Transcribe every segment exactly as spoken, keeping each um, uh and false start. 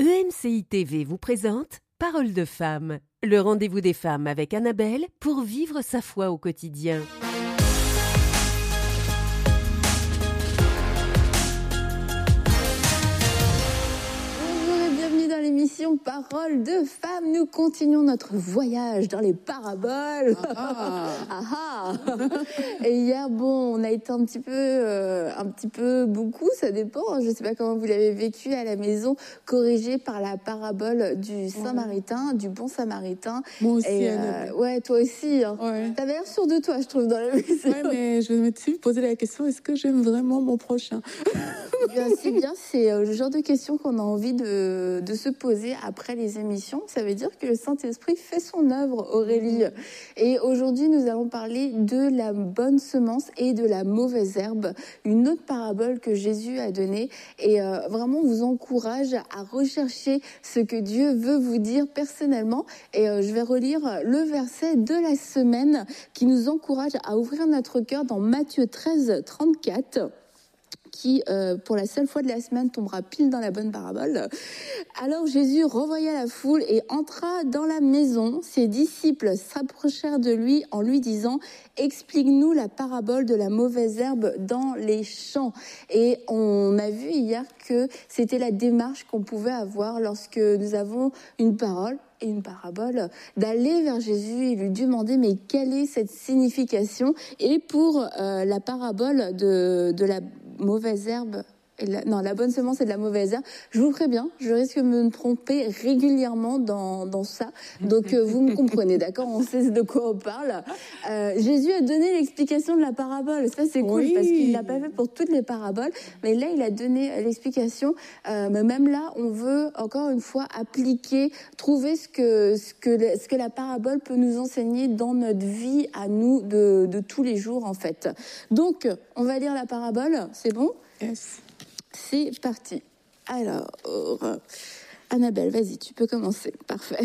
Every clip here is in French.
E M C I T V vous présente Parole de femme, le rendez-vous des femmes avec Annabelle pour vivre sa foi au quotidien. L'émission Parole de femmes, nous continuons notre voyage dans les paraboles. Ah ah. Et hier, bon, on a été un petit peu, euh, un petit peu beaucoup, ça dépend. Je ne sais pas comment vous l'avez vécu à la maison, corrigé par la parabole du Samaritain, du bon Samaritain. Moi aussi, et, euh, ouais, toi aussi. Hein. Ouais. T'avais l'air sûre de toi, je trouve, dans la maison. Ouais, mais je me suis posé la question, est-ce que j'aime vraiment mon prochain? Bien, c'est bien, c'est le genre de questions qu'on a envie de, de se poser après les émissions. Ça veut dire que le Saint-Esprit fait son œuvre, Aurélie. Et aujourd'hui, nous allons parler de la bonne semence et de la mauvaise herbe, une autre parabole que Jésus a donnée. Et euh, vraiment, on vous encourage à rechercher ce que Dieu veut vous dire personnellement. Et euh, je vais relire le verset de la semaine qui nous encourage à ouvrir notre cœur dans Matthieu treize, trente-quatre. Qui, euh, pour la seule fois de la semaine, tombera pile dans la bonne parabole. Alors Jésus renvoya la foule et entra dans la maison. Ses disciples s'approchèrent de lui en lui disant « Explique-nous la parabole de la mauvaise herbe dans les champs ». Et on a vu hier que c'était la démarche qu'on pouvait avoir lorsque nous avons une parole et une parabole, d'aller vers Jésus et lui demander mais quelle est cette signification. Et pour euh, la parabole de, de la mauvaise herbe, et la, non, la bonne semence et de la mauvaise herbe, je vous préviens, je risque de me tromper régulièrement dans, dans ça. Donc euh, vous me comprenez, d'accord? On sait de quoi on parle. Euh, Jésus a donné l'explication de la parabole. Ça c'est cool, oui, parce qu'il l'a pas fait pour toutes les paraboles, mais là il a donné l'explication. Euh, mais même là, on veut encore une fois appliquer, trouver ce que ce que ce que la parabole peut nous enseigner dans notre vie à nous de de tous les jours en fait. Donc on va lire la parabole. C'est bon? Yes. C'est parti. Alors, Annabelle, vas-y, tu peux commencer. Parfait.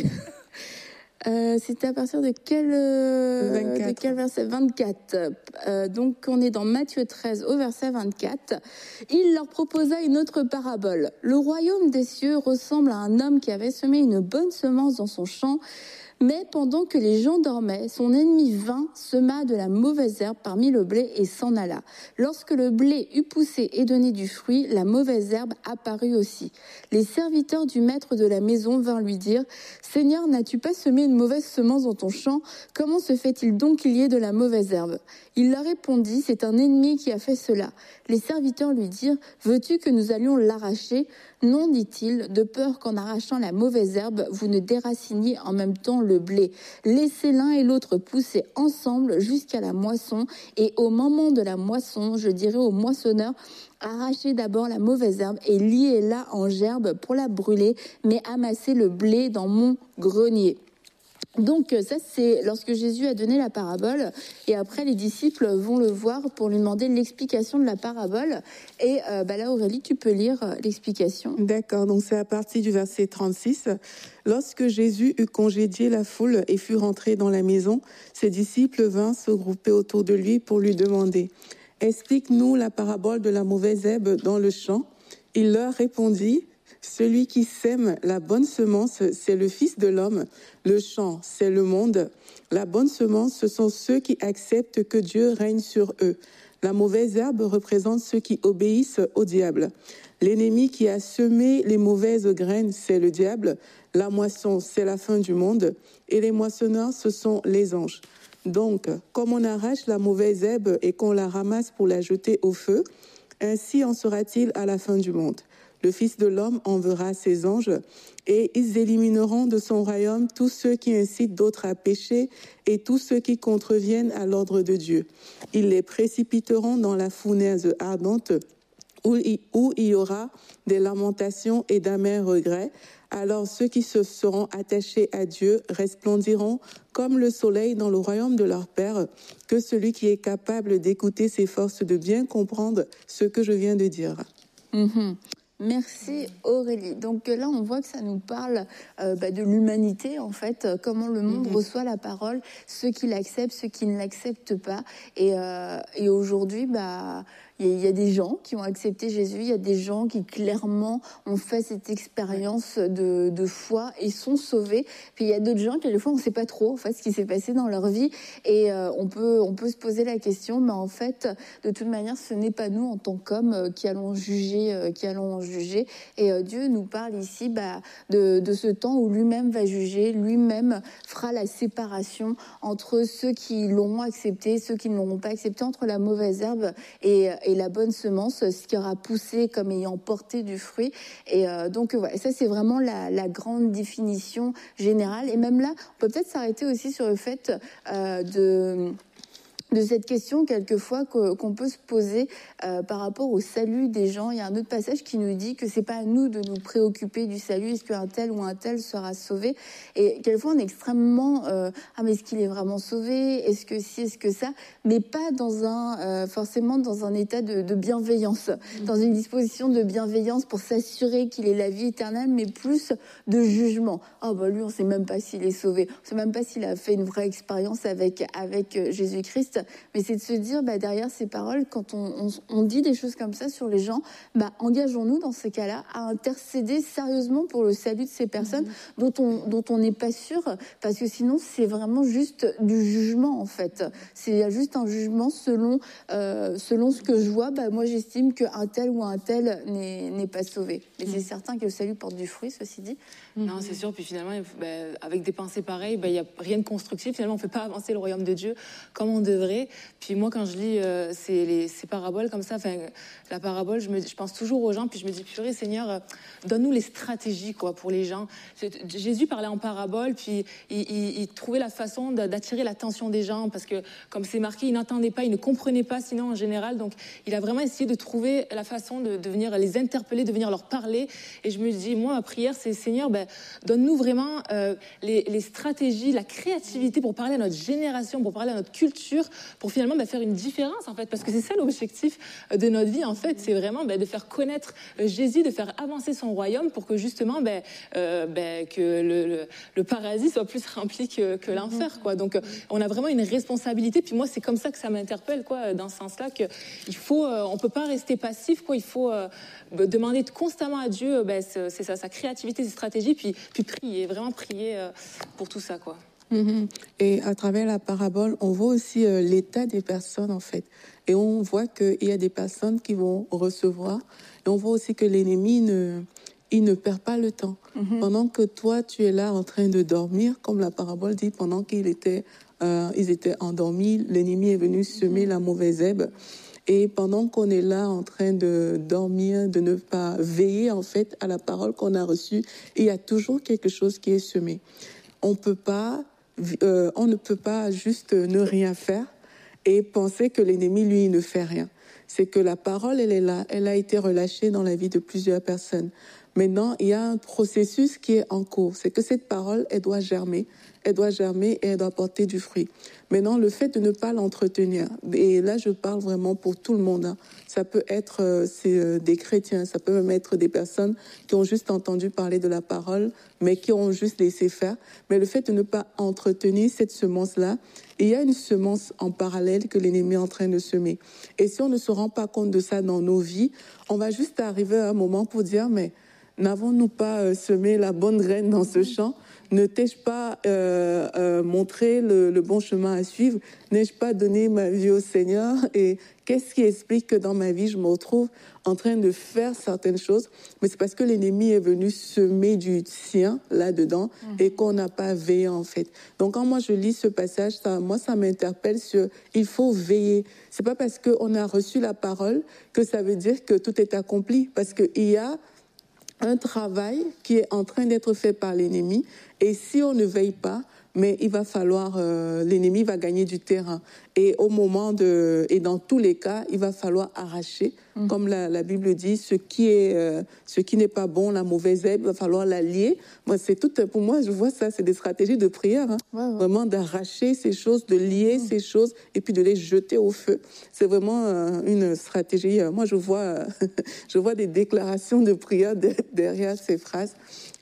Euh, C'était à partir de quel, euh, de quel verset? vingt-quatre. Euh, donc, on est dans Matthieu treize au verset vingt-quatre. Il leur proposa une autre parabole. Le royaume des cieux ressemble à un homme qui avait semé une bonne semence dans son champ. Mais pendant que les gens dormaient, son ennemi vint, sema de la mauvaise herbe parmi le blé et s'en alla. Lorsque le blé eut poussé et donné du fruit, la mauvaise herbe apparut aussi. Les serviteurs du maître de la maison vinrent lui dire « Seigneur, n'as-tu pas semé une mauvaise semence dans ton champ? Comment se fait-il donc qu'il y ait de la mauvaise herbe ?» Il leur répondit « C'est un ennemi qui a fait cela. » Les serviteurs lui dirent « Veux-tu que nous allions l'arracher ?» Non, dit-il, de peur qu'en arrachant la mauvaise herbe, vous ne déraciniez en même temps le blé. Laissez l'un et l'autre pousser ensemble jusqu'à la moisson, et au moment de la moisson, je dirai au moissonneur, arrachez d'abord la mauvaise herbe et liez-la en gerbe pour la brûler, mais amassez le blé dans mon grenier. Donc ça c'est lorsque Jésus a donné la parabole et après les disciples vont le voir pour lui demander l'explication de la parabole et euh, bah là Aurélie tu peux lire l'explication. D'accord, donc c'est à partir du verset trente-six. Lorsque Jésus eut congédié la foule et fut rentré dans la maison, ses disciples vinrent se grouper autour de lui pour lui demander « Explique-nous la parabole de la mauvaise herbe dans le champ ?» Il leur répondit « Celui qui sème la bonne semence, c'est le Fils de l'homme. Le champ, c'est le monde. La bonne semence, ce sont ceux qui acceptent que Dieu règne sur eux. La mauvaise herbe représente ceux qui obéissent au diable. L'ennemi qui a semé les mauvaises graines, c'est le diable. La moisson, c'est la fin du monde. Et les moissonneurs, ce sont les anges. Donc, comme on arrache la mauvaise herbe et qu'on la ramasse pour la jeter au feu, ainsi en sera-t-il à la fin du monde. Le Fils de l'homme enverra ses anges et ils élimineront de son royaume tous ceux qui incitent d'autres à pécher et tous ceux qui contreviennent à l'ordre de Dieu. Ils les précipiteront dans la fournaise ardente où il, où il y aura des lamentations et d'amers regrets. Alors ceux qui se seront attachés à Dieu resplendiront comme le soleil dans le royaume de leur Père. Que celui qui est capable d'écouter s'efforce de bien comprendre ce que je viens de dire. Mmh. Merci Aurélie. Donc là, on voit que ça nous parle euh, bah, de l'humanité, en fait, euh, comment le monde mmh. reçoit la parole, ceux qui l'acceptent, ceux qui ne l'acceptent pas. Et, euh, et aujourd'hui, bah, il y, y a des gens qui ont accepté Jésus, il y a des gens qui clairement ont fait cette expérience de, de foi et sont sauvés. Puis il y a d'autres gens qui, des fois, on ne sait pas trop en fait, ce qui s'est passé dans leur vie. Et euh, on, peut, on peut se poser la question, mais en fait, de toute manière, ce n'est pas nous en tant qu'hommes euh, qui allons juger, euh, qui allons juger. Et euh, Dieu nous parle ici bah, de, de ce temps où lui-même va juger, lui-même fera la séparation entre ceux qui l'auront accepté, ceux qui ne l'auront pas accepté, entre la mauvaise herbe et, et la bonne semence, ce qui aura poussé comme ayant porté du fruit. Et euh, donc voilà, ça c'est vraiment la, la grande définition générale. Et même là, on peut peut-être s'arrêter aussi sur le fait euh, de... de cette question quelquefois qu'on peut se poser euh, par rapport au salut des gens. Il y a un autre passage qui nous dit que c'est pas à nous de nous préoccuper du salut, est-ce qu'un tel ou un tel sera sauvé, et quelquefois on est extrêmement euh, ah mais est-ce qu'il est vraiment sauvé, est-ce que si, est-ce que ça, mais pas dans un euh, forcément dans un état de, de bienveillance, dans une disposition de bienveillance pour s'assurer qu'il ait la vie éternelle, mais plus de jugement. Ah oh, bah lui on sait même pas s'il est sauvé, on sait même pas s'il a fait une vraie expérience avec avec Jésus-Christ. Mais c'est de se dire, bah, derrière ces paroles, quand on, on, on dit des choses comme ça sur les gens, bah, engageons-nous dans ces cas-là à intercéder sérieusement pour le salut de ces personnes mmh. dont on dont on n'est pas sûr, parce que sinon c'est vraiment juste du jugement en fait. C'est juste un jugement selon euh, selon ce que je vois. Bah, moi j'estime qu'un tel ou un tel n'est n'est pas sauvé. Mais mmh. c'est certain que le salut porte du fruit, ceci dit. Non, c'est sûr. Puis finalement, bah, avec des pensées pareilles, il bah, n'y a rien de constructif. Finalement, on ne fait pas avancer le royaume de Dieu comme on devrait. Puis moi, quand je lis euh, ces, les, ces paraboles comme ça, la parabole, je, me, je pense toujours aux gens, puis je me dis, purée, Seigneur, euh, donne-nous les stratégies quoi, pour les gens. Jésus parlait en parabole, puis il, il, il trouvait la façon d'attirer l'attention des gens, parce que, comme c'est marqué, il n'entendait pas, il ne comprenait pas, sinon en général. Donc, il a vraiment essayé de trouver la façon de, de venir les interpeller, de venir leur parler. Et je me dis, moi, ma prière, c'est, Seigneur, ben, donne-nous vraiment euh, les, les stratégies, la créativité pour parler à notre génération, pour parler à notre culture, pour finalement bah, faire une différence en fait, parce que c'est ça l'objectif de notre vie en fait, c'est vraiment bah, de faire connaître Jésus, de faire avancer son royaume pour que justement bah, euh, bah, que le, le, le paradis soit plus rempli que, que l'enfer quoi. Donc on a vraiment une responsabilité, puis moi c'est comme ça que ça m'interpelle quoi, dans ce sens-là, que il faut, euh, on peut pas rester passif quoi, il faut euh, demander constamment à Dieu bah, c'est, c'est ça, sa créativité, ses stratégies, puis, puis prier, vraiment prier euh, pour tout ça quoi. Mmh. Et à travers la parabole, on voit aussi euh, l'état des personnes en fait. Et on voit qu'il y a des personnes qui vont recevoir. Et on voit aussi que l'ennemi ne, il ne perd pas le temps. Mmh. Pendant que toi, tu es là en train de dormir, comme la parabole dit, pendant qu'ils étaient, euh, ils étaient endormis, l'ennemi est venu semer mmh. la mauvaise herbe. Et pendant qu'on est là en train de dormir, de ne pas veiller en fait à la parole qu'on a reçue, il y a toujours quelque chose qui est semé. On peut pas Euh, on ne peut pas juste ne rien faire et penser que l'ennemi, lui, ne fait rien. C'est que la parole, elle est là, elle a été relâchée dans la vie de plusieurs personnes. Maintenant, il y a un processus qui est en cours. C'est que cette parole, elle doit germer, elle doit germer et elle doit porter du fruit. Maintenant, le fait de ne pas l'entretenir, et là, je parle vraiment pour tout le monde, hein. Ça peut être euh, c'est, euh, des chrétiens, ça peut même être des personnes qui ont juste entendu parler de la parole, mais qui ont juste laissé faire. Mais le fait de ne pas entretenir cette semence-là, il y a une semence en parallèle que l'ennemi est en train de semer. Et si on ne se rend pas compte de ça dans nos vies, on va juste arriver à un moment pour dire, mais n'avons-nous pas euh, semé la bonne graine dans ce champ ? Ne t'ai-je pas euh, euh, montré le, le bon chemin à suivre ? N'ai-je pas donné ma vie au Seigneur ? Et qu'est-ce qui explique que dans ma vie, je me retrouve en train de faire certaines choses ? Mais c'est parce que l'ennemi est venu semer du sien là-dedans mmh. et qu'on n'a pas veillé en fait. Donc quand moi je lis ce passage, ça, moi ça m'interpelle sur il faut veiller. C'est pas parce qu'on a reçu la parole que ça veut dire que tout est accompli. Parce qu'il y a un travail qui est en train d'être fait par l'ennemi. Et si on ne veille pas, mais il va falloir, euh, l'ennemi va gagner du terrain. Et au moment de, et dans tous les cas, il va falloir arracher, mmh. comme la, la Bible dit, ce qui est, euh, ce qui n'est pas bon, la mauvaise herbe, il va falloir la lier. Moi, c'est tout, pour moi, je vois ça, c'est des stratégies de prière, hein. Ouais, ouais. Vraiment d'arracher ces choses, de lier mmh. ces choses, et puis de les jeter au feu. C'est vraiment euh, une stratégie. Moi, je vois, euh, je vois des déclarations de prière de, derrière ces phrases.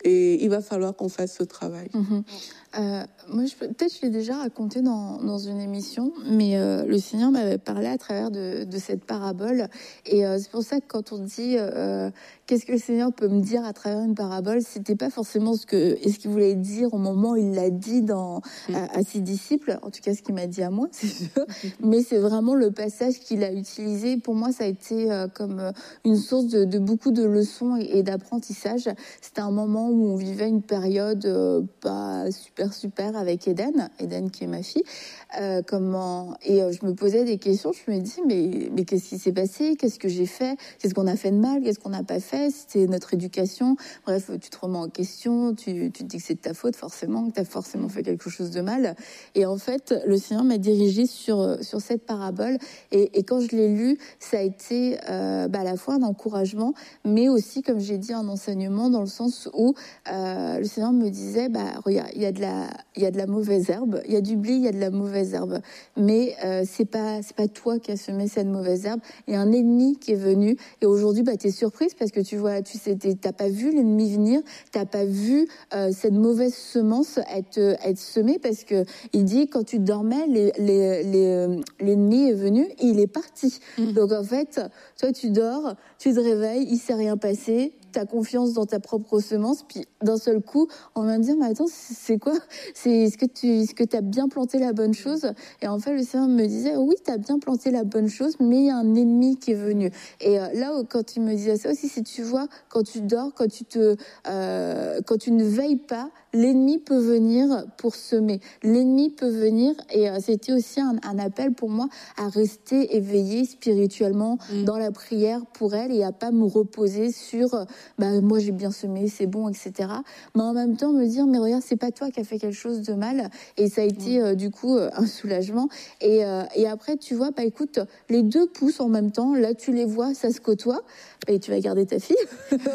Et il va falloir qu'on fasse ce travail. Mmh. Euh, moi, je, peut-être je l'ai déjà raconté dans, dans une émission, mais euh, le Seigneur m'avait parlé à travers de, de cette parabole. Et euh, c'est pour ça que quand on dit euh, qu'est-ce que le Seigneur peut me dire à travers une parabole, c'était pas forcément ce que ce qu'il voulait dire au moment où il l'a dit dans, mmh. à, à ses disciples, en tout cas ce qu'il m'a dit à moi, c'est sûr. Mmh. Mais c'est vraiment le passage qu'il a utilisé. Pour moi, ça a été euh, comme une source de, de beaucoup de leçons et, et d'apprentissage. C'était un moment où on vivait une période euh, pas super super avec Eden, Eden qui est ma fille. Euh, comment et euh, je me posais des questions. Je me dis mais mais qu'est-ce qui s'est passé? Qu'est-ce que j'ai fait? Qu'est-ce qu'on a fait de mal? Qu'est-ce qu'on n'a pas fait? C'était notre éducation. Bref, tu te remets en question. Tu tu te dis que c'est de ta faute forcément, que tu as forcément fait quelque chose de mal. Et en fait, le Seigneur m'a dirigée sur sur cette parabole. Et, et quand je l'ai lu, ça a été euh, bah, à la fois un encouragement, mais aussi, comme j'ai dit, un enseignement dans le sens où euh, le Seigneur me disait bah regarde, il y a de la il y a de la mauvaise herbe, il y a du blé, il y a de la mauvaise herbe, mais euh, c'est pas c'est pas toi qui as semé cette mauvaise herbe. Il y a un ennemi qui est venu et aujourd'hui bah t'es surprise parce que tu vois tu sais t'as pas vu l'ennemi venir, t'as pas vu euh, cette mauvaise semence être être semée parce que il dit quand tu dormais les, les, les, l'ennemi est venu et il est parti. Mmh. Donc en fait toi tu dors, tu te réveilles, il s'est rien passé. T'as confiance dans ta propre semence, puis d'un seul coup, on va me dire, mais attends, c'est quoi? C'est, est-ce que tu, est-ce que t'as bien planté la bonne chose? Et en fait, le Seigneur me disait, oui, t'as bien planté la bonne chose, mais il y a un ennemi qui est venu. Et euh, là, quand il me disait ça aussi, si tu vois, quand tu dors, quand tu te, euh, quand tu ne veilles pas, l'ennemi peut venir pour semer. L'ennemi peut venir, et euh, c'était aussi un, un appel pour moi à rester éveillée spirituellement mmh. dans la prière pour elle et à pas me reposer sur bah moi j'ai bien semé, c'est bon, et cetera. Mais en même temps me dire mais regarde c'est pas toi qui as fait quelque chose de mal et ça a été euh, du coup euh, un soulagement et euh, et après tu vois bah écoute les deux poussent en même temps, là tu les vois ça se côtoie et tu vas garder ta fille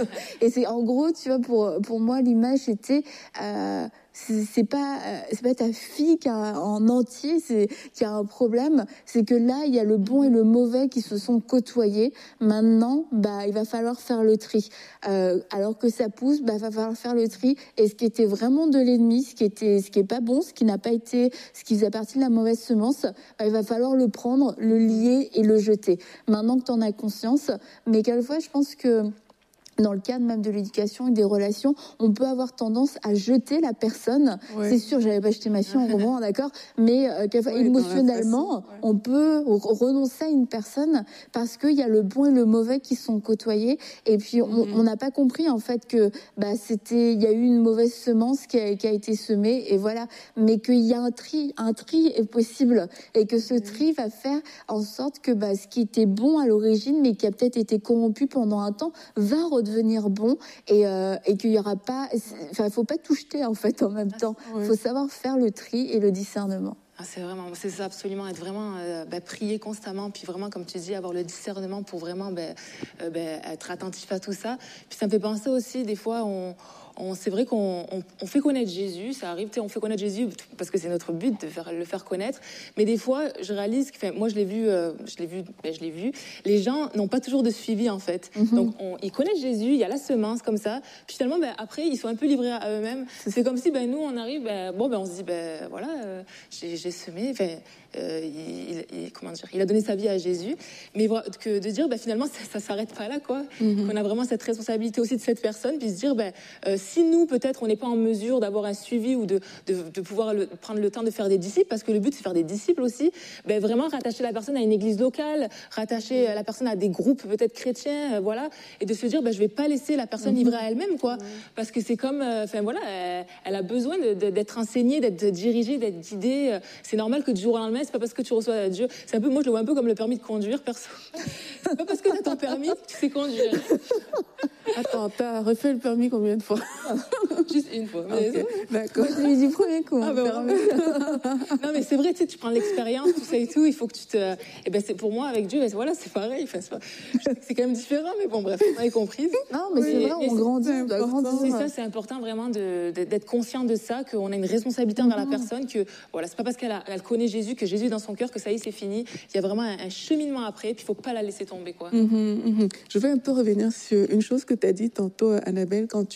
et c'est en gros tu vois pour pour moi l'image était euh, C'est, c'est pas euh, c'est pas ta fille qui a en entier c'est qui a un problème, c'est que là il y a le bon et le mauvais qui se sont côtoyés. Maintenant bah il va falloir faire le tri euh, alors que ça pousse bah il va falloir faire le tri et ce qui était vraiment de l'ennemi, ce qui était ce qui est pas bon, ce qui n'a pas été ce qui faisait partie de la mauvaise semence, bah, il va falloir le prendre, le lier et le jeter. Maintenant que tu en as conscience, mais quelquefois je pense que dans le cadre même de l'éducation et des relations, on peut avoir tendance à jeter la personne. Ouais. C'est sûr, j'avais pas jeté ma fille en roman, d'accord, mais euh, ouais, émotionnellement, façon, ouais. on peut renoncer à une personne parce qu'il y a le bon et le mauvais qui sont côtoyés. Et puis mm-hmm. on n'a pas compris en fait que bah c'était, il y a eu une mauvaise semence qui a, qui a été semée et voilà. Mais qu'il y a un tri, un tri est possible et que ce tri va faire en sorte que bah ce qui était bon à l'origine, mais qui a peut-être été corrompu pendant un temps, va redevenir devenir bon et, euh, et qu'il y aura pas, enfin il faut pas tout jeter en fait en même temps. Il faut savoir faire le tri et le discernement. Ah, c'est vraiment, c'est ça absolument, être vraiment euh, bah, prier constamment, puis vraiment comme tu dis avoir le discernement pour vraiment bah, euh, bah, être attentif à tout ça. Puis ça me fait penser aussi des fois on On, c'est vrai qu'on on, on fait connaître Jésus, ça arrive, on fait connaître Jésus parce que c'est notre but de faire, le faire connaître. Mais des fois, je réalise que, enfin, moi, je l'ai vu, euh, je l'ai vu, ben, je l'ai vu. Les gens n'ont pas toujours de suivi en fait. Mm-hmm. Donc, on, ils connaissent Jésus, il y a la semence comme ça. Puis finalement, ben, après, ils sont un peu livrés à eux-mêmes. C'est comme si, ben, nous, on arrive, ben, bon, ben, on se dit, ben, voilà, euh, j'ai, j'ai semé. Enfin, euh, il, il, comment dire, il a donné sa vie à Jésus. Mais que de dire, ben, finalement, ça, ça s'arrête pas là, quoi. Mm-hmm. Qu'on a vraiment cette responsabilité aussi de cette personne, puis se dire, ben. Euh, Si nous, peut-être, on n'est pas en mesure d'avoir un suivi ou de, de, de pouvoir le, prendre le temps de faire des disciples, parce que le but, c'est faire des disciples aussi, ben vraiment rattacher la personne à une église locale, rattacher la personne à des groupes peut-être chrétiens, euh, voilà, et de se dire, ben, je vais pas laisser la personne livrée à elle-même, quoi, mm-hmm. parce que c'est comme, enfin euh, voilà, elle, elle a besoin de, de, d'être enseignée, d'être dirigée, d'être guidée. C'est normal que du jour au lendemain, c'est pas parce que tu reçois Dieu, c'est un peu, moi je le vois un peu comme le permis de conduire, perso. C'est pas parce que t'as ton permis que tu sais conduire. Attends, t'as refait le permis combien de fois? Juste une fois. Mais okay, d'accord. Je lui dis premier coup. Ah, ben, non, mais c'est vrai, tu sais, tu prends l'expérience, tout ça et tout. Il faut que tu te. Et ben, c'est pour moi avec Dieu. Voilà, c'est pareil. Enfin, c'est, pas... c'est quand même différent, mais bon, bref, on a compris. Non, mais oui, c'est vrai, on grandit. C'est, on c'est ça, c'est important vraiment de, de, d'être conscient de ça, qu'on a une responsabilité envers mm-hmm. la personne. Que voilà, c'est pas parce qu'elle a, elle connaît Jésus, que Jésus est dans son cœur, que ça y est, c'est fini. Il y a vraiment un, un cheminement après. Puis il faut pas la laisser tomber, quoi. Mm-hmm, mm-hmm. Je vais un peu revenir sur une chose que tu as dit tantôt, Annabelle, quand tu prenais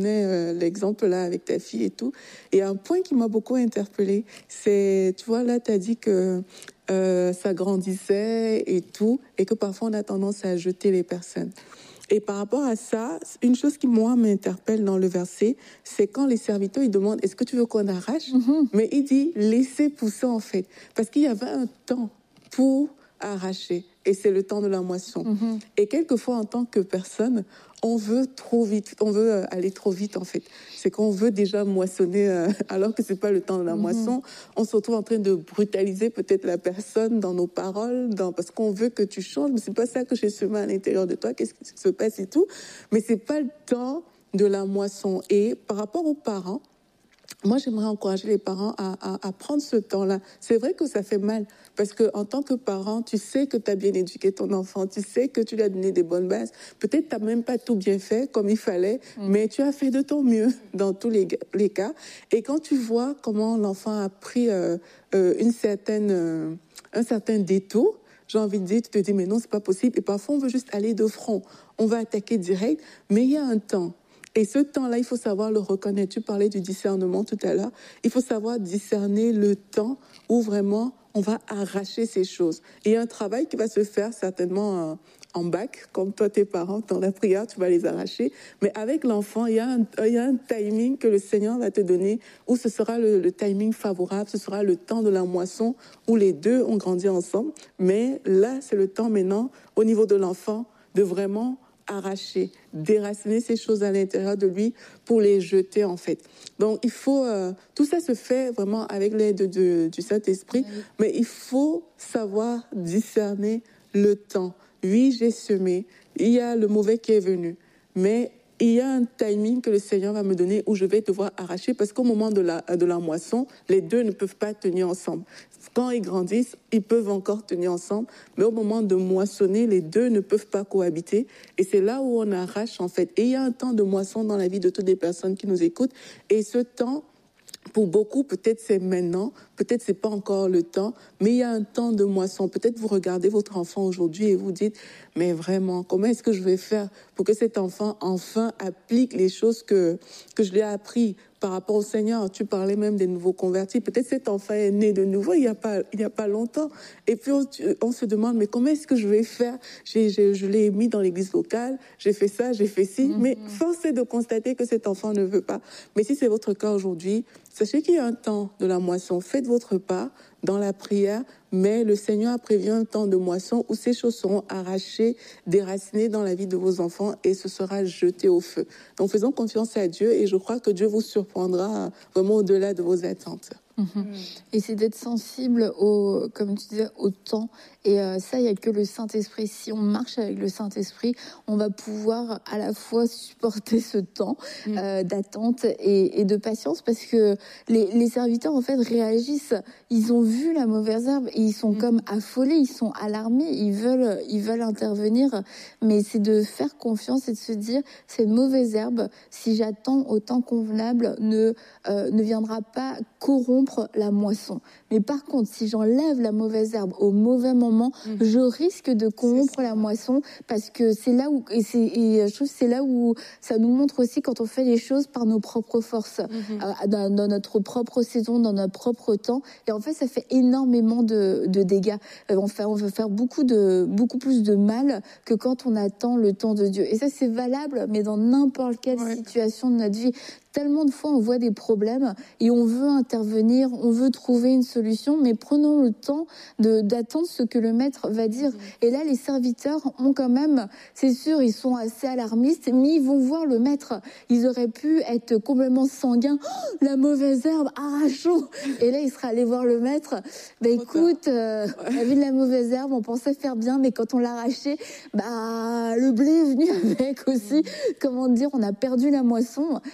prenais euh, l'exemple là avec ta fille et tout. Et un point qui m'a beaucoup interpellée, c'est, tu vois, là, tu as dit que euh, ça grandissait et tout, et que parfois on a tendance à jeter les personnes. Et par rapport à ça, une chose qui, moi, m'interpelle dans le verset, c'est quand les serviteurs, ils demandent, est-ce que tu veux qu'on arrache? Mm-hmm. Mais il dit, laissez pousser, en fait. Parce qu'il y avait un temps pour arracher. Et c'est le temps de la moisson. Mm-hmm. Et quelquefois, en tant que personne, on veut trop vite, on veut aller trop vite, en fait. C'est qu'on veut déjà moissonner, euh, alors que c'est pas le temps de la mm-hmm. moisson. On se retrouve en train de brutaliser peut-être la personne dans nos paroles, dans, parce qu'on veut que tu changes, mais c'est pas ça que j'ai semé à l'intérieur de toi, qu'est-ce qui se passe et tout. Mais c'est pas le temps de la moisson. Et par rapport aux parents, moi, j'aimerais encourager les parents à, à, à prendre ce temps-là. C'est vrai que ça fait mal, parce que en tant que parent, tu sais que tu as bien éduqué ton enfant, tu sais que tu lui as donné des bonnes bases. Peut-être tu n'as même pas tout bien fait comme il fallait, mmh. mais tu as fait de ton mieux dans tous les, les cas. Et quand tu vois comment l'enfant a pris euh, euh, une certaine, euh, un certain détour, j'ai envie de dire, tu te dis, mais non, c'est pas possible. Et parfois, on veut juste aller de front. On va attaquer direct, mais il y a un temps. Et ce temps-là, il faut savoir le reconnaître. Tu parlais du discernement tout à l'heure. Il faut savoir discerner le temps où vraiment on va arracher ces choses. Et il y a un travail qui va se faire certainement en bac, comme toi, tes parents, dans la prière, tu vas les arracher. Mais avec l'enfant, il y a un, il y a un timing que le Seigneur va te donner où ce sera le, le timing favorable, ce sera le temps de la moisson où les deux ont grandi ensemble. Mais là, c'est le temps maintenant, au niveau de l'enfant, de vraiment arracher, déraciner ces choses à l'intérieur de lui pour les jeter, en fait. Donc, il faut... Euh, tout ça se fait vraiment avec l'aide de, de, du Saint-Esprit, oui. Mais il faut savoir discerner le temps. Oui, j'ai semé, il y a le mauvais qui est venu, mais il y a un timing que le Seigneur va me donner où je vais devoir arracher, parce qu'au moment de la, de la moisson, les deux ne peuvent pas tenir ensemble. Quand ils grandissent, ils peuvent encore tenir ensemble, mais au moment de moissonner, les deux ne peuvent pas cohabiter. Et c'est là où on arrache, en fait. Et il y a un temps de moisson dans la vie de toutes les personnes qui nous écoutent. Et ce temps, pour beaucoup, peut-être c'est maintenant, peut-être c'est pas encore le temps, mais il y a un temps de moisson. Peut-être vous regardez votre enfant aujourd'hui et vous dites, mais vraiment, comment est-ce que je vais faire pour que cet enfant, enfin, applique les choses que, que je lui ai appris par rapport au Seigneur? Tu parlais même des nouveaux convertis. Peut-être cet enfant est né de nouveau il n'y a pas, il y a pas longtemps. Et puis, on, on se demande, mais comment est-ce que je vais faire? j'ai, j'ai, Je l'ai mis dans l'église locale, j'ai fait ça, j'ai fait ci. Mm-hmm. Mais force est de constater que cet enfant ne veut pas. Mais si c'est votre cas aujourd'hui, sachez qu'il y a un temps de la moisson. Faites votre part dans la prière, mais le Seigneur a prévu un temps de moisson où ces choses seront arrachées, déracinées dans la vie de vos enfants et ce sera jeté au feu. Donc faisons confiance à Dieu et je crois que Dieu vous surprendra vraiment au-delà de vos attentes. Mmh. Et c'est d'être sensible au, comme tu disais, au temps. Et euh, ça, il n'y a que le Saint-Esprit. Si on marche avec le Saint-Esprit, on va pouvoir à la fois supporter ce temps mmh. euh, d'attente et, et de patience, parce que les, les serviteurs, en fait, réagissent. Ils ont vu la mauvaise herbe et ils sont mmh. comme affolés, ils sont alarmés, ils veulent, ils veulent intervenir. Mais c'est de faire confiance et de se dire, cette mauvaise herbe, si j'attends au temps convenable, ne, euh, ne viendra pas corrompre la moisson. Mais par contre, si j'enlève la mauvaise herbe au mauvais moment, mmh. je risque de corrompre la moisson, parce que c'est là où et, c'est, et je trouve que c'est là où ça nous montre aussi quand on fait les choses par nos propres forces, mmh. euh, dans, dans notre propre saison, dans notre propre temps. Et en fait, ça fait énormément de, de dégâts. Euh, on, fait, on veut faire beaucoup de beaucoup plus de mal que quand on attend le temps de Dieu. Et ça, c'est valable, mais dans n'importe quelle ouais. situation de notre vie. Tellement de fois, on voit des problèmes et on veut intervenir, on veut trouver une solution, mais prenons le temps de, d'attendre ce que le maître va dire. Et là, les serviteurs ont quand même, c'est sûr, ils sont assez alarmistes, mais ils vont voir le maître. Ils auraient pu être complètement sanguins. Oh, la mauvaise herbe, arrachons. Et là, ils seraient allés voir le maître. Ben écoute, euh, ouais. la vie de la mauvaise herbe, on pensait faire bien, mais quand on l'a arraché, bah, le blé est venu avec aussi. Comment dire, on a perdu la moisson. Mais là,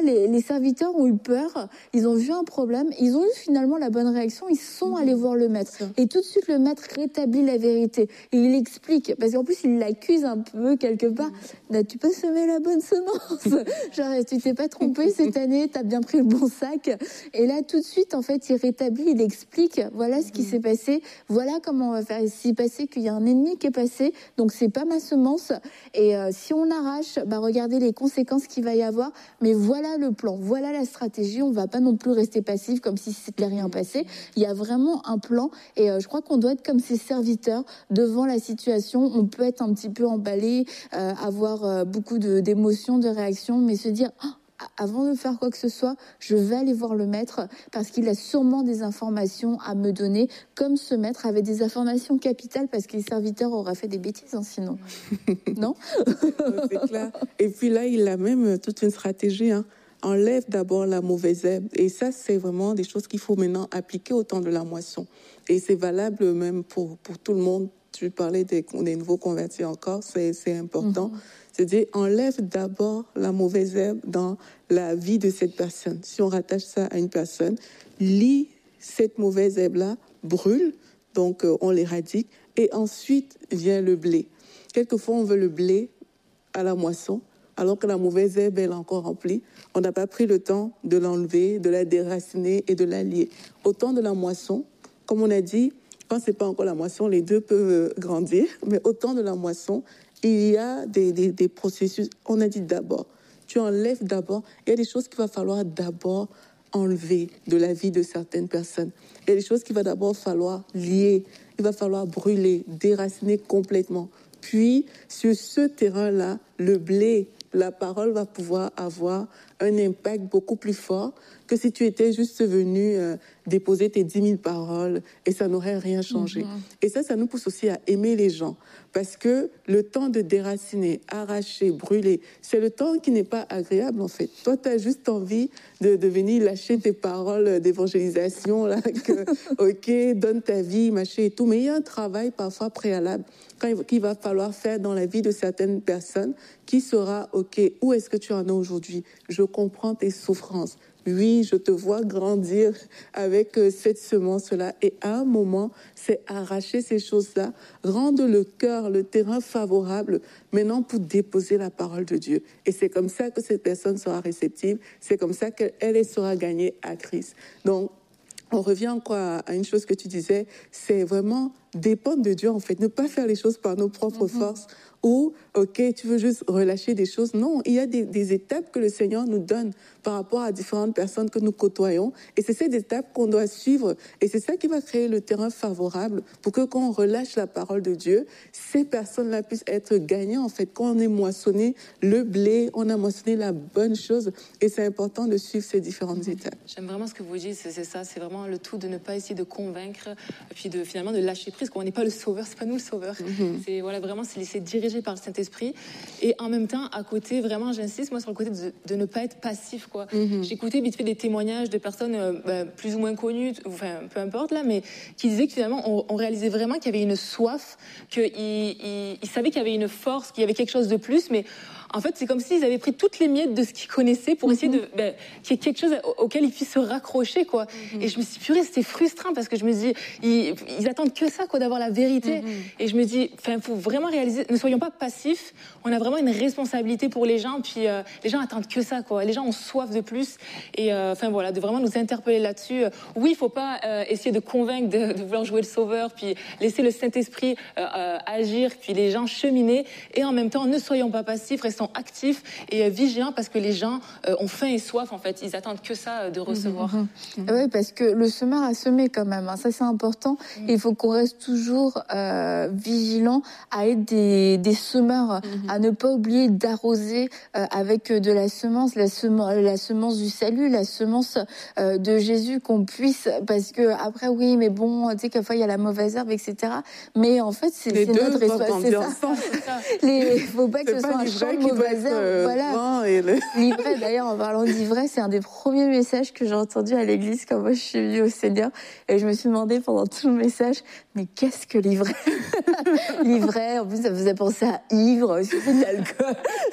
les, les serviteurs ont eu peur, ils ont vu un problème, ils ont eu finalement la bonne réaction, ils sont allés voir le maître. Et tout de suite, le maître rétablit la vérité. Et il explique, parce qu'en plus, il l'accuse un peu quelque part. N'as-tu pas semé la bonne semence? Genre, tu t'es pas trompé cette année, t'as bien pris le bon sac. Et là, tout de suite, en fait, il rétablit, il explique, voilà ce qui mmh. s'est passé, voilà comment on va faire. Il s'est passé qu'il y a un ennemi qui est passé, donc c'est pas ma semence. Et euh, si on arrache, bah, regardez les conséquences qu'il va y avoir. Mais voilà le plan, voilà la stratégie. On va pas non plus rester passif comme si c'était rien passé. Il y a vraiment un plan. Et euh, je crois qu'on doit être comme ces serviteurs devant la situation. On peut être un petit peu emballé, euh, avoir euh, beaucoup de, d'émotions, de réactions, mais se dire oh, avant de faire quoi que ce soit, je vais aller voir le maître parce qu'il a sûrement des informations à me donner, comme ce maître avait des informations capitales parce que les serviteurs auraient fait des bêtises, hein, sinon. Non? C'est clair. Et puis là, il a même toute une stratégie, hein. Enlève d'abord la mauvaise herbe. Et ça, c'est vraiment des choses qu'il faut maintenant appliquer au temps de la moisson. Et c'est valable même pour, pour tout le monde. Tu parlais des, des nouveaux convertis encore, c'est, c'est important. Mm-hmm. C'est-à-dire, enlève d'abord la mauvaise herbe dans la vie de cette personne. Si on rattache ça à une personne, lis cette mauvaise herbe-là, brûle, donc euh, on l'éradique, et ensuite vient le blé. Quelquefois, on veut le blé à la moisson, alors que la mauvaise herbe, elle est encore remplie. On n'a pas pris le temps de l'enlever, de la déraciner et de la lier. Au temps de la moisson, comme on a dit, quand c'est pas encore la moisson, les deux peuvent grandir, mais au temps de la moisson, il y a des, des, des processus. On a dit d'abord, tu enlèves d'abord. Il y a des choses qu'il va falloir d'abord enlever de la vie de certaines personnes. Il y a des choses qu'il va d'abord falloir lier. Il va falloir brûler, déraciner complètement. Puis, sur ce terrain-là, le blé, la parole va pouvoir avoir un impact beaucoup plus fort que si tu étais juste venu euh, déposer tes dix mille paroles et ça n'aurait rien changé. Mm-hmm. Et ça, ça nous pousse aussi à aimer les gens. Parce que le temps de déraciner, arracher, brûler, c'est le temps qui n'est pas agréable, en fait. Toi, tu as juste envie de, de venir lâcher tes paroles d'évangélisation, là, que, OK, donne ta vie, machin et tout. Mais il y a un travail parfois préalable qu'il va falloir faire dans la vie de certaines personnes qui sera, OK, où est-ce que tu en es aujourd'hui? Je comprends tes souffrances. Oui, je te vois grandir avec cette semence-là. Et à un moment, c'est arracher ces choses-là, rendre le cœur, le terrain favorable, maintenant pour déposer la parole de Dieu. Et c'est comme ça que cette personne sera réceptive. C'est comme ça qu'elle elle sera gagnée à Christ. Donc, on revient encore à une chose que tu disais, c'est vraiment dépendre de Dieu, en fait. Ne pas faire les choses par nos propres mm-hmm. forces. Ou, OK, tu veux juste relâcher des choses. Non, il y a des, des étapes que le Seigneur nous donne par rapport à différentes personnes que nous côtoyons. Et c'est ces étapes qu'on doit suivre. Et c'est ça qui va créer le terrain favorable pour que quand on relâche la parole de Dieu, ces personnes-là puissent être gagnées. En fait, quand on est moissonné le blé, on a moissonné la bonne chose. Et c'est important de suivre ces différentes étapes. J'aime vraiment ce que vous dites, c'est, c'est ça. C'est vraiment le tout de ne pas essayer de convaincre, et puis de, finalement de lâcher prise. Quand on n'est pas le sauveur, c'est pas nous le sauveur. Mm-hmm. C'est, voilà, vraiment, c'est laisser diriger par le Saint-Esprit. Et en même temps, à côté, vraiment, j'insiste, moi, sur le côté de, de ne pas être passif, quoi. Mm-hmm. J'écoutais vite fait des témoignages de personnes euh, bah, plus ou moins connues, enfin, peu importe, là, mais qui disaient que finalement, on, on réalisait vraiment qu'il y avait une soif, qu'ils ils, ils savaient qu'il y avait une force, qu'il y avait quelque chose de plus, mais en fait, c'est comme s'ils avaient pris toutes les miettes de ce qu'ils connaissaient pour essayer de, ben, qu'il y ait quelque chose auquel ils puissent se raccrocher, quoi. Mm-hmm. Et je me suis dit, purée, c'était frustrant parce que je me dis, ils, ils attendent que ça, quoi, d'avoir la vérité. Mm-hmm. Et je me dis, enfin, faut vraiment réaliser, ne soyons pas passifs. On a vraiment une responsabilité pour les gens. Puis euh, les gens attendent que ça, quoi. Les gens ont soif de plus. Et enfin euh, voilà, de vraiment nous interpeller là-dessus. Oui, il faut pas euh, essayer de convaincre de, de vouloir jouer le sauveur, puis laisser le Saint-Esprit euh, euh, agir, puis les gens cheminer. Et en même temps, ne soyons pas passifs, restons actifs et vigilants parce que les gens euh, ont faim et soif, en fait. Ils attendent que ça euh, de recevoir. Mmh, mmh. Mmh. Oui, parce que le semeur a semé quand même. Hein. Ça, c'est important. Mmh. Il faut qu'on reste toujours euh, vigilants à être des, des semeurs, mmh. à ne pas oublier d'arroser euh, avec de la semence, la, sem- la semence du salut, la semence euh, de Jésus, qu'on puisse, parce que après, oui, mais bon, tu sais, quelquefois, il y a la mauvaise herbe, et cetera. Mais en fait, c'est, c'est notre responsabilité. Il ne faut pas que c'est ce pas soit un champ de mauvaise herbe. Euh, voilà. Et le... L'ivraie, d'ailleurs, en parlant d'ivraie, c'est un des premiers messages que j'ai entendu à l'église quand moi je suis venue au Seigneur. Et je me suis demandé pendant tout le message, mais qu'est-ce que l'ivraie? L'ivraie, en plus, ça faisait penser à ivre, surtout de l'alcool.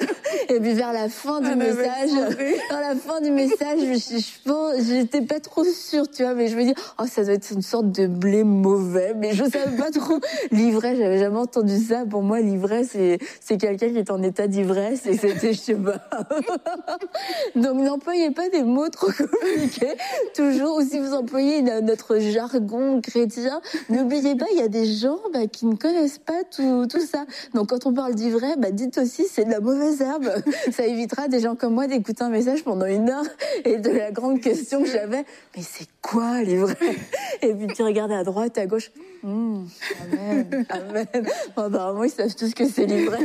Et puis vers la fin du On avait message, trouvé. vers la fin du message, je, je pense, j'étais pas trop sûre, tu vois, mais je me dis, oh, ça doit être une sorte de blé mauvais, mais je savais pas trop. L'ivraie, j'avais jamais entendu ça. Pour moi, l'ivraie, c'est, c'est quelqu'un qui est en état d'ivresse et c'était, je sais pas. Donc, n'employez pas des mots trop compliqués. Toujours, ou si vous employez notre jargon chrétien, n'oubliez pas, il y a des gens bah, qui ne connaissent pas tout, tout ça. Donc, quand on parle d'ivraie, bah, dites aussi c'est de la mauvaise herbe. Ça évitera des gens comme moi d'écouter un message pendant une heure et de la grande question que j'avais, mais c'est quoi l'ivraie? Et puis tu regardais à droite, à gauche. Mmh, amen, amen. Bon, apparemment, ils savent tous que c'est l'ivraie.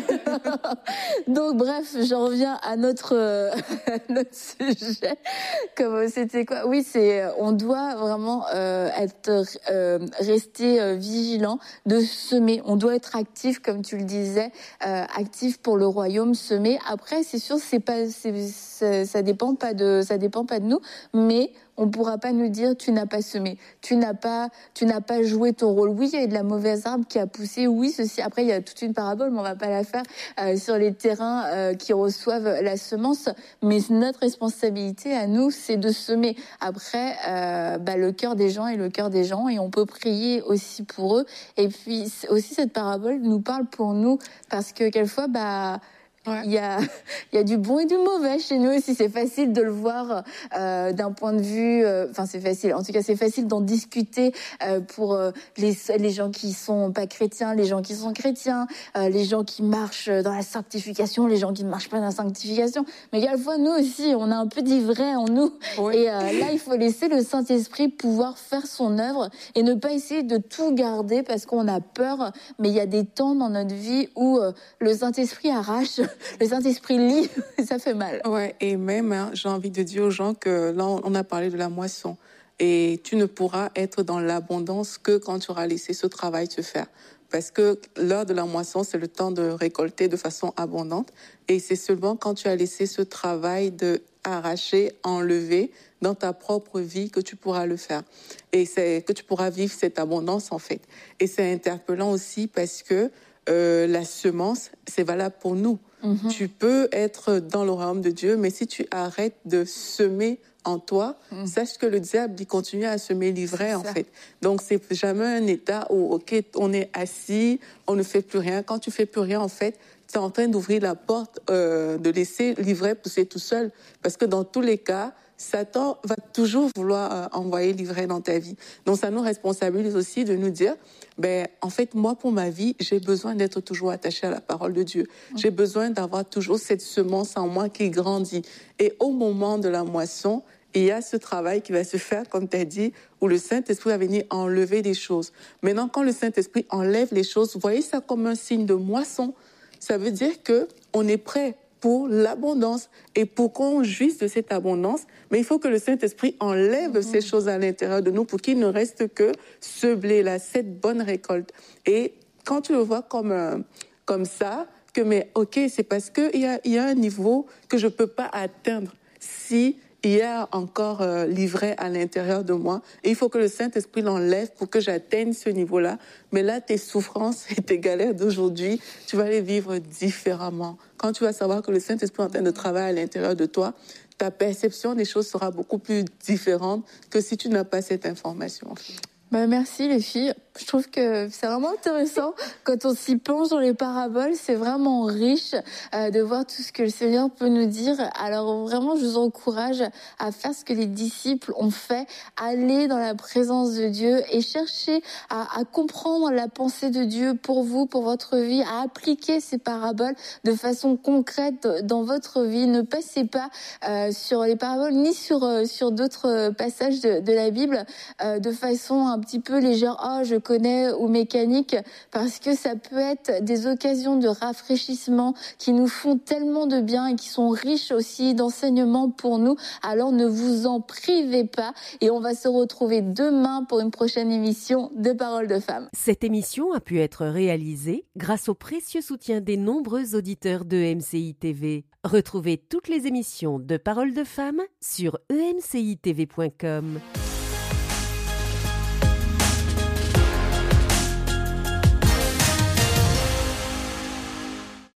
Donc, bref, j'en reviens à notre, euh, à notre sujet. Comme c'était quoi? Oui, c'est, on doit vraiment euh, être, euh, rester euh, vigilant, de semer. On doit être actif, comme tu le disais, euh, actif pour le royaume, semer. Après, c'est sûr, c'est pas, c'est, ça, ça dépend pas de, ça dépend pas de nous, mais on pourra pas nous dire tu n'as pas semé, tu n'as pas, tu n'as pas joué ton rôle. Oui, il y a de la mauvaise herbe qui a poussé. Oui, ceci. Après, il y a toute une parabole, mais on va pas la faire euh, sur les terrains euh, qui reçoivent la semence. Mais notre responsabilité à nous, c'est de semer. Après, euh, bah, le cœur des gens est le cœur des gens, et on peut prier aussi pour eux. Et puis aussi, cette parabole nous parle pour nous, parce que quelquefois, bah Ouais. Il y a, il y a du bon et du mauvais chez nous aussi. C'est facile de le voir euh, d'un point de vue. Enfin, euh, c'est facile. En tout cas, c'est facile d'en discuter euh, pour euh, les les gens qui sont pas chrétiens, les gens qui sont chrétiens, euh, les gens qui marchent dans la sanctification, les gens qui ne marchent pas dans la sanctification. Mais quelquefois, nous aussi, on a un peu d'ivraie en nous. Oui. Et euh, là, il faut laisser le Saint-Esprit pouvoir faire son œuvre et ne pas essayer de tout garder parce qu'on a peur. Mais il y a des temps dans notre vie où euh, le Saint-Esprit arrache. Le Saint-Esprit lit, ça fait mal. Ouais, et même, hein, j'ai envie de dire aux gens que là, on a parlé de la moisson. Et tu ne pourras être dans l'abondance que quand tu auras laissé ce travail se faire. Parce que l'heure de la moisson, c'est le temps de récolter de façon abondante. Et c'est seulement quand tu as laissé ce travail de arracher, enlever dans ta propre vie que tu pourras le faire. Et c'est que tu pourras vivre cette abondance, en fait. Et c'est interpellant aussi parce que euh, la semence, c'est valable pour nous. Mm-hmm. Tu peux être dans le royaume de Dieu, mais si tu arrêtes de semer en toi, mm. sache que le diable, il continue à semer l'ivraie, en fait. Donc, c'est jamais un état où, OK, on est assis, on ne fait plus rien. Quand tu fais plus rien, en fait, tu es en train d'ouvrir la porte, euh, de laisser l'ivraie pousser tout seul. Parce que dans tous les cas, Satan va toujours vouloir euh, envoyer l'ivraie dans ta vie. Donc, ça nous responsabilise aussi de nous dire, ben, en fait, moi, pour ma vie, j'ai besoin d'être toujours attaché à la parole de Dieu. Mmh. J'ai besoin d'avoir toujours cette semence en moi qui grandit. Et au moment de la moisson, il y a ce travail qui va se faire, comme tu as dit, où le Saint-Esprit va venir enlever des choses. Maintenant, quand le Saint-Esprit enlève les choses, voyez ça comme un signe de moisson. Ça veut dire qu'on est prêt pour l'abondance et pour qu'on jouisse de cette abondance. Mais il faut que le Saint-Esprit enlève mmh. ces choses à l'intérieur de nous pour qu'il ne reste que ce blé-là, cette bonne récolte. Et quand tu le vois comme, euh, comme ça, que mais ok, c'est parce qu'il y a, y a un niveau que je ne peux pas atteindre si il y a encore euh, l'ivraie à l'intérieur de moi. Et il faut que le Saint-Esprit l'enlève pour que j'atteigne ce niveau-là. Mais là, tes souffrances et tes galères d'aujourd'hui, tu vas les vivre différemment. Quand tu vas savoir que le Saint-Esprit est en train de travailler à l'intérieur de toi, ta perception des choses sera beaucoup plus différente que si tu n'as pas cette information. Bah merci les filles. Je trouve que c'est vraiment intéressant quand on s'y plonge dans les paraboles. C'est vraiment riche euh, de voir tout ce que le Seigneur peut nous dire. Alors vraiment, je vous encourage à faire ce que les disciples ont fait, aller dans la présence de Dieu et chercher à, à comprendre la pensée de Dieu pour vous, pour votre vie, à appliquer ces paraboles de façon concrète dans votre vie. Ne passez pas euh, sur les paraboles ni sur euh, sur d'autres passages de, de la Bible euh, de façon un petit peu légère. Oh, je connais ou mécanique, parce que ça peut être des occasions de rafraîchissement qui nous font tellement de bien et qui sont riches aussi d'enseignements pour nous. Alors ne vous en privez pas et on va se retrouver demain pour une prochaine émission de Paroles de Femmes. Cette émission a pu être réalisée grâce au précieux soutien des nombreux auditeurs de E M C I T V. Retrouvez toutes les émissions de Paroles de Femmes sur e m c i t v point com.